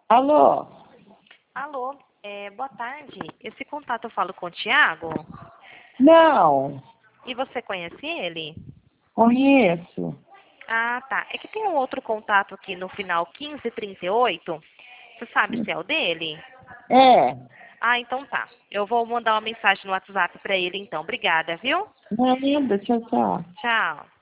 Alô? Alô, boa tarde. Esse contato eu falo com o Tiago? Não, E você conhece ele? conheço. Ah, tá. É que tem um outro contato aqui no final 1538. Você sabe se é o dele? É, Ah, então tá. Eu vou mandar uma mensagem no WhatsApp para ele então. Obrigada, viu? nada, tchau, tchau. Tchau.